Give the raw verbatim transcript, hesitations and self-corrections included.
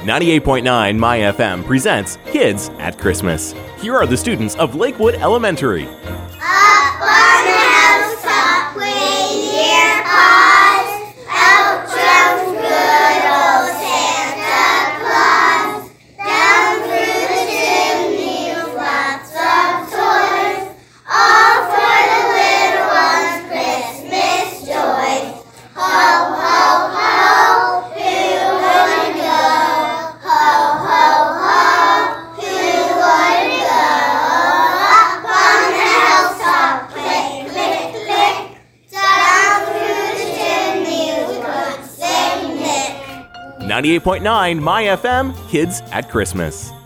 ninety-eight point nine My F M presents Kids at Christmas. Here are the students of Lakewood Elementary. Up on the housetop, reindeer paws, out jumps good old Santa Claus. Down through the chimney with lots of toys, all for the little ones' Christmas joys. Ho, ho, ho, who wouldn't go? Ho, ho, ho, who wouldn't go? Up on the housetop, click, click, click. Down through the chimney with good Saint Nick. ninety-eight point nine My F M, Kids at Christmas.